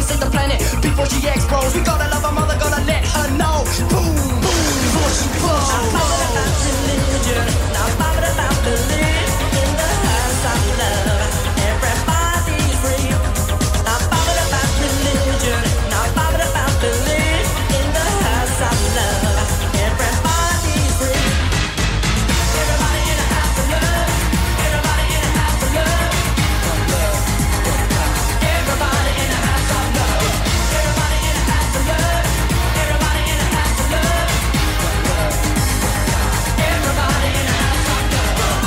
and save the planet before she explodes. We gotta love her mother, gotta let her know. Boom, boom, before she blows. I'm bothered about religion, not bothered about belief in the house of love. Everybody's free. Not bothered about religion, not bothered about belief in the house of love. Everybody's free. Everybody in the house of love. Everybody in the house of love. Everybody in the house of love. Everybody in the house of love. Everybody in the house of love. Everybody in the house of love.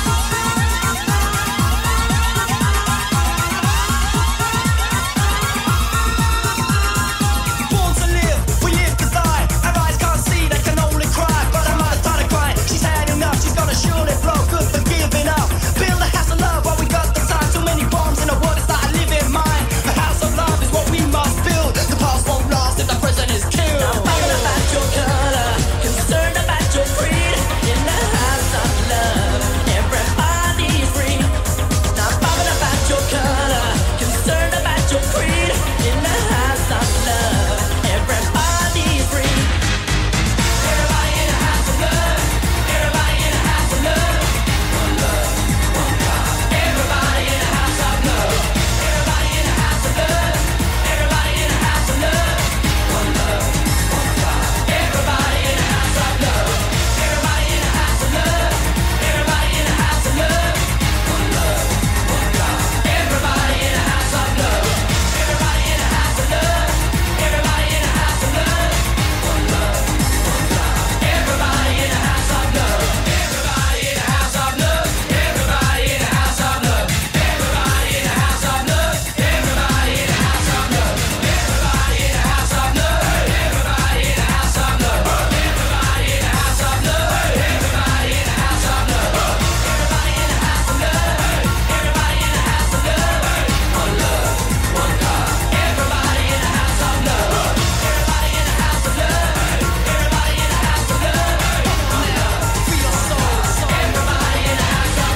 Born to live, we live to die. Our eyes can't see, they can only cry. But our mother started crying, she's had enough. She's gonna surely blow, good for giving up. Build a house of love while we got the time. Too many bombs in the world, it's not a living mind. A house of love is what we must build. The past won't last if the present is killed. Not bothered about your color, concerned about your creed. In the house of love, everybody's free. Not bothered about your color, concerned about your creed. In the house of love, everybody's free. Everybody in the house of love. Everybody in the house of love. One love, one God. Everybody in the house of love. Everybody in the house of love. Everybody in the house of love. One love, one God. Everybody in the house of love. Everybody in the house of love. Everybody in the house of love. One love, one God. Everybody in the house of love. Everybody in the house of love. Everybody in the house of love. One love, one God. Everybody in the house of love. Everybody in the house of love. Everybody in the house of love. Everybody in the house of love. Everybody in the house of love. Everybody in the house of love. Everybody in the house of love. Everybody in the house of love. Everybody in the house of love. Everybody in the house of love. Everybody in the house of love. One love, one God. Everybody in the house of love. Everybody in the house of love. Everybody in the house of love. One love for your souls. Everybody in the house of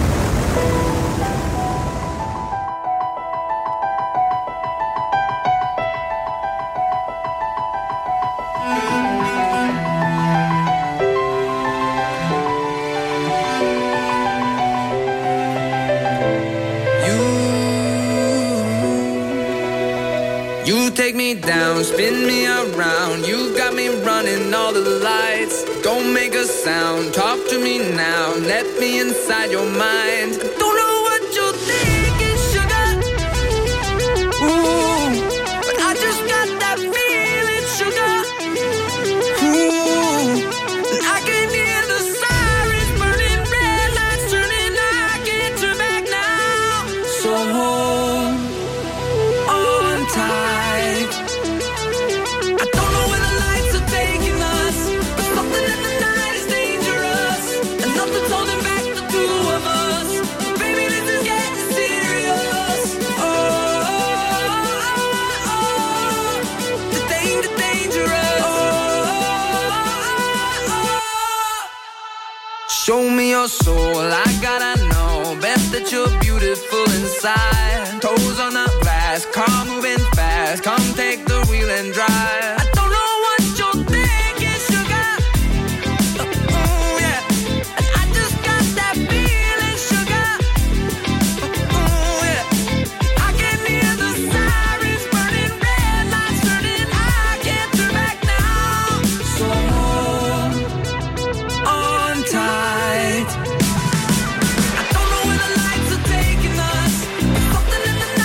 You take me down, spin me around. You got me running all the lights. Don't make a sound, talk to me now. Let me inside your mind. Don't know what you're thinking, sugar. Ooh, but I just got that feeling, sugar. Ooh, and I can hear the sirens burning, red lights turning. I can't turn back now. So hold on tight. I don't know where the lights are taking us, but something in the night is dangerous, and nothing's holding back the two of us. Baby, this is getting serious. Oh, the dangerous. Show me your soul, I gotta know. Bet that you're beautiful inside. Toes on the glass, car moving fast. Come take the wheel and drive. I don't know what you're thinking, sugar. Ooh, yeah. And I just got that feeling, sugar. Ooh, yeah. I can hear the sirens burning, red lights turning. I can't turn back now. So hold on tight. I don't know where the lights are taking us, but something in the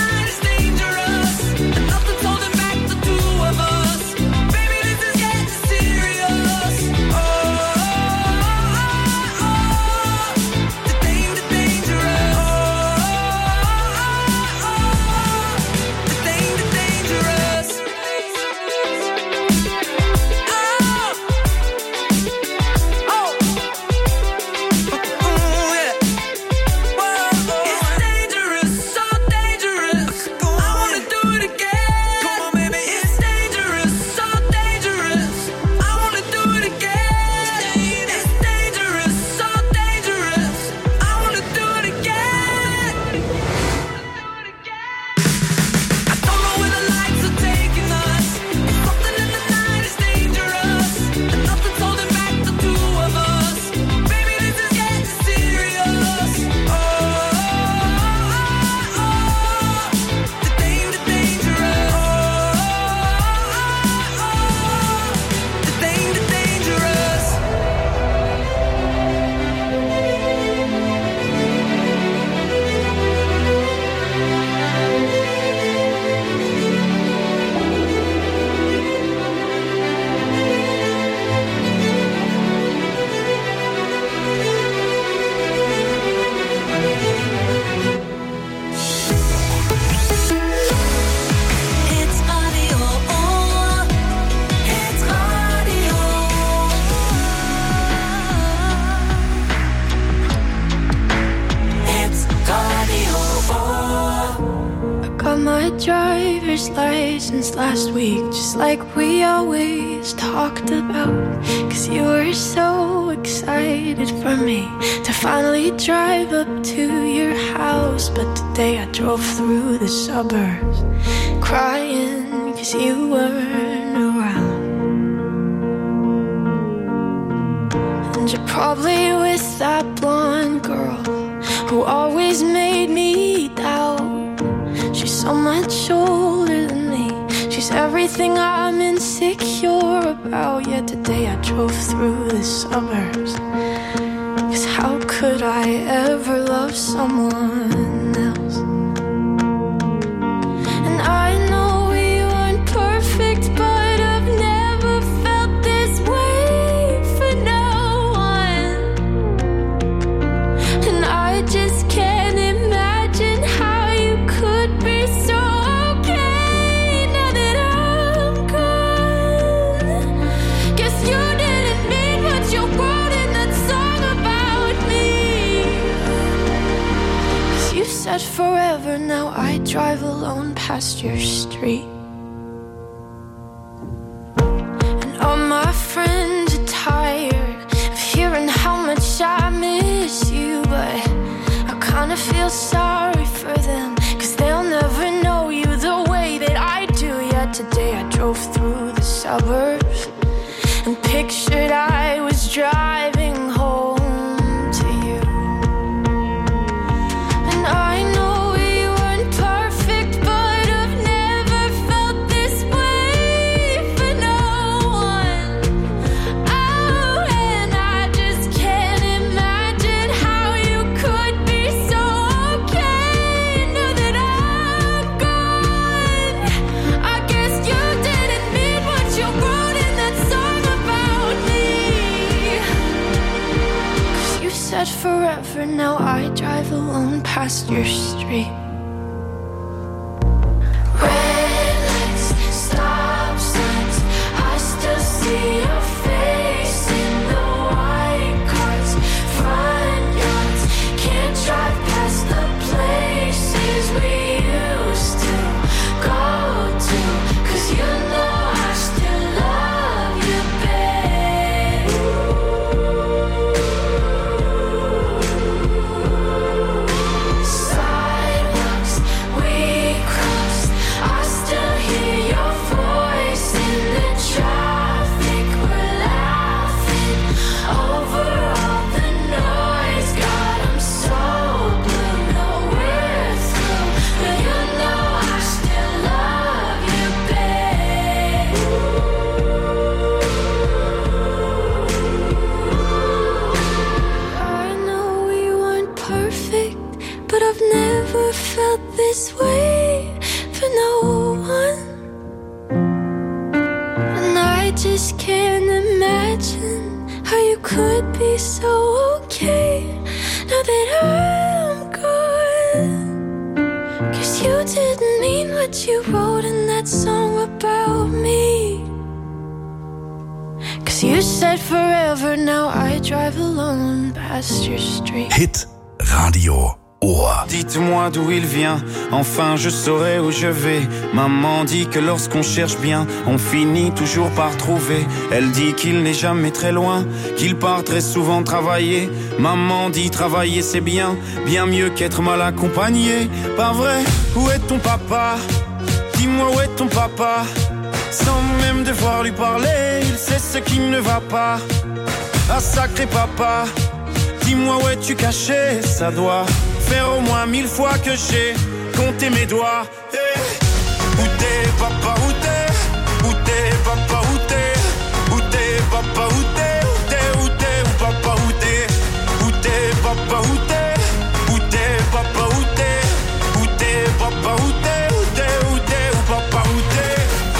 my driver's license last week, just like we always talked about. 'Cause you were so excited for me to finally drive up to your house. But today I drove through the suburbs crying 'cause you weren't around. And you're probably with that blonde girl who always made me doubt. She's so much older than me. She's everything I'm insecure about. Yet today I drove through the suburbs. 'Cause how could I ever love someone else? And I know we weren't perfect, but I've never felt this way for no one. And I just can't imagine how you could be so okay now that I'm gone. Guess you didn't mean what you wrote in that song about me. 'Cause you said forever, now I drive alone past your street. And all my friends are tired of hearing how much I miss you, but I kinda feel sorry for them, 'cause they'll never know you the way that I do. Yet today I drove through the suburbs and pictured I was driving home to you. And I know we weren't perfect, but I've never felt this way for no one. Oh, and I just can't imagine how you could be so okay now that I'm gone. I guess you didn't mean what you wrote in that song about me. 'Cause you said forever, now I drive alone past your street. Red lights, stop signs, I still see your face in the white cars, front yards. Can't drive past the places we used to go to, 'cause you know I still love you, babe. Sidewalks we crossed, I still hear your voice in the traffic. We're laughing over all the noise. God, I'm so blue, no we're through, but you know I still love you, babe. I know we weren't perfect, but I've never felt this way for no one. And I just can't imagine how you could be so okay now that I'm gone. 'Cause you didn't mean what you wrote in that song about me. 'Cause you said forever, now I drive alone past your street. Hit Radio Ohr. Dites-moi d'où il vient, enfin je saurai où je vais. Maman dit que lorsqu'on cherche bien, on finit toujours par trouver. Elle dit qu'il n'est jamais très loin, qu'il part très souvent travailler. Maman dit travailler c'est bien, bien mieux qu'être mal accompagné. Pas vrai? Où est ton papa? Dis-moi où est ton papa? Sans même devoir lui parler, il sait ce qui ne va pas. Ah sacré papa, dis-moi où es-tu caché? Ça doit faire au moins 1000 fois que j'ai compté mes doigts. Hey. Où t'es papa, où t'es? Où t'es papa, où t'es? Où t'es papa, où t'es? Où t'es, où t'es, où papa, où t'es? Où t'es papa, où t'es? Où t'es papa, où t'es? Où t'es papa, où t'es? Où t'es, où t'es, où papa, où t'es?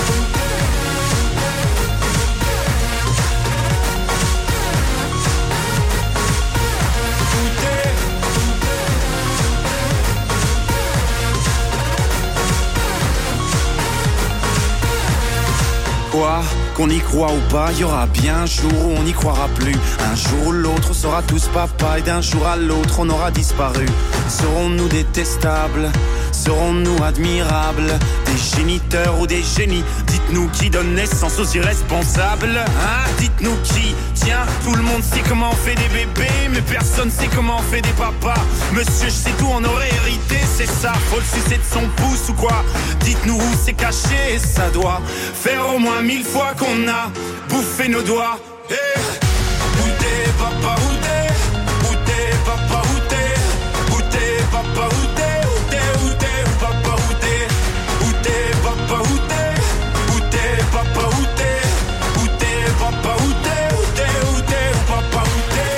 Quoi? Qu'on y croit ou pas, y aura bien un jour où on n'y croira plus. Un jour ou l'autre, on sera tous papa, et d'un jour à l'autre, on aura disparu. Serons-nous détestables? serons-nous admirables? Des géniteurs ou des génies? Dites-nous qui donne naissance aux irresponsables, hein? Dites-nous qui? Tiens, tout le monde sait comment on fait des bébés, mais personne sait comment on fait des papas. Monsieur, je sais tout, on aurait hérité, c'est ça. Faut le sucer de son pouce ou quoi? Dites-nous où c'est caché, ça doit faire au moins 1000 fois qu'on a bouffé nos doigts. Hey, où t'es, papa, où t'es? Où t'es, papa, où t'es? Où t'es, papa, où t'es? Où t'es, où t'es, où papa, où t'es? Où t'es, papa, où t'es? Où t'es, papa, où t'es? Où t'es, papa, où t'es? Où t'es, où t'es, où papa, où t'es?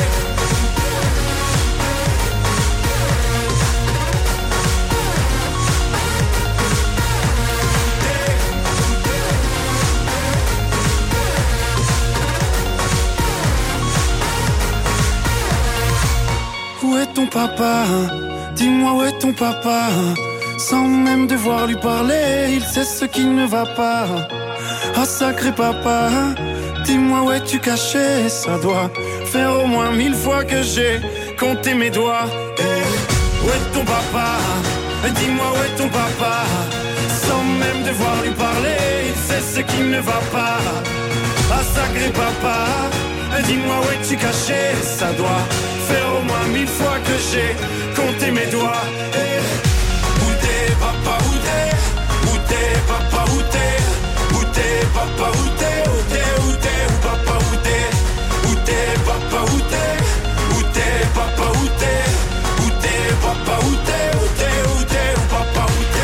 Où est ton papa? Dis-moi où est ton papa? Sans même devoir lui parler, il sait ce qui ne va pas. Ah sacré papa, dis-moi où es-tu caché? Ça doit faire au moins 1000 fois que j'ai compté mes doigts. Hey, où est ton papa? Dis-moi où est ton papa? Sans même devoir lui parler, il sait ce qui ne va pas. Ah sacré papa, dis-moi où es-tu caché? Ça doit faire au moins 1000 fois que j'ai compté mes doigts. Hey, où t'es papa, où t'es? Où t'es papa, où t'es? Où t'es papa, où t'es? Où t'es, où t'es, où papa, où t'es? Où t'es papa, où t'es? Où t'es papa, où t'es? Où t'es papa, où t'es? Où t'es, où t'es, où papa, où t'es?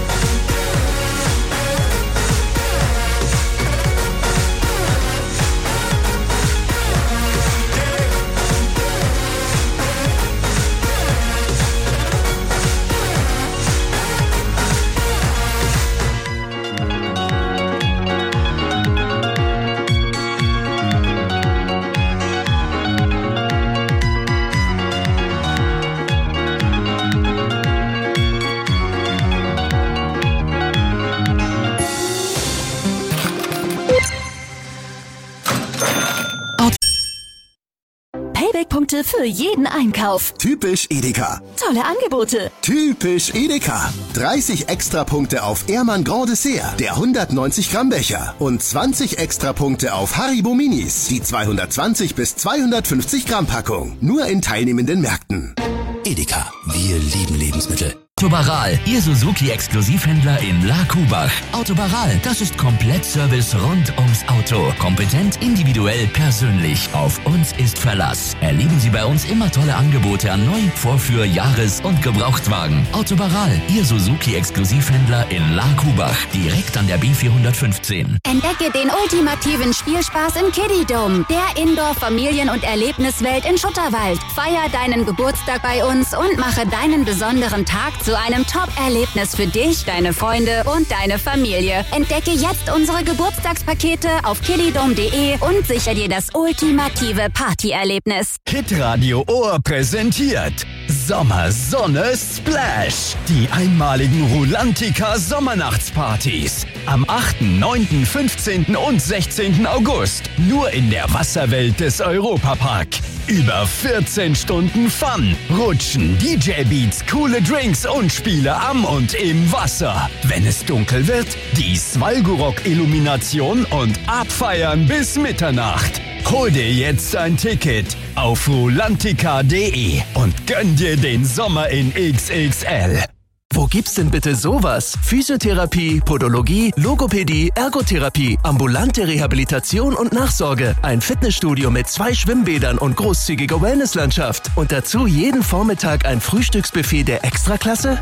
Payback-Punkte für jeden Einkauf. Typisch Edeka. Tolle Angebote. Typisch Edeka. 30 Extrapunkte auf Ehrmann Grand Dessert, der 190 Gramm Becher. Und 20 Extrapunkte auf Haribo Minis, die 220 bis 250 Gramm Packung. Nur in teilnehmenden Märkten. Edeka, wir lieben Lebensmittel. Autobaral, Ihr Suzuki-Exklusivhändler in La Kubach. Autobaral, das ist Komplettservice rund ums Auto. Kompetent, individuell, persönlich. Auf uns ist Verlass. Erleben Sie bei uns immer tolle Angebote an Neu-, Vorführ-, Jahres- und Gebrauchtwagen. Autobaral, Ihr Suzuki-Exklusivhändler in La Kubach. Direkt an der B415. Entdecke den ultimativen Spielspaß im Kiddie-Dome, der Indoor-Familien- und Erlebniswelt in Schutterwald. Feier deinen Geburtstag bei uns und mache deinen besonderen Tag zu einem Top-Erlebnis für dich, deine Freunde und deine Familie. Entdecke jetzt unsere Geburtstagspakete auf kiddydome.de und sichere dir das ultimative Partyerlebnis. Hitradio Ohr präsentiert Sommersonne Splash. Die einmaligen Rulantica Sommernachtspartys. Am 8., 9., 15. und 16. August. Nur in der Wasserwelt des Europapark. Über 14 Stunden Fun, Rutschen, DJ-Beats, coole Drinks und Spiele am und im Wasser. Wenn es dunkel wird, die Svalgorok-Illumination und abfeiern bis Mitternacht. Hol dir jetzt ein Ticket auf rulantica.de und gönn dir den Sommer in XXL. Wo gibt's denn bitte sowas? Physiotherapie, Podologie, Logopädie, Ergotherapie, ambulante Rehabilitation und Nachsorge. Ein Fitnessstudio mit 2 Schwimmbädern und großzügiger Wellnesslandschaft. Und dazu jeden Vormittag ein Frühstücksbuffet der Extraklasse?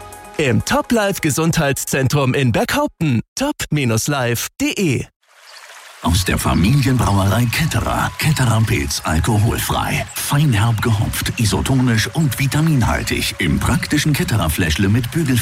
Im Top Life Gesundheitszentrum in Berghaupten. top-life.de. Aus der Familienbrauerei Ketterer. Ketterer Pilz, alkoholfrei. Feinherb gehopft, isotonisch und vitaminhaltig. Im praktischen Ketterer Fläschle mit Bügelfilter.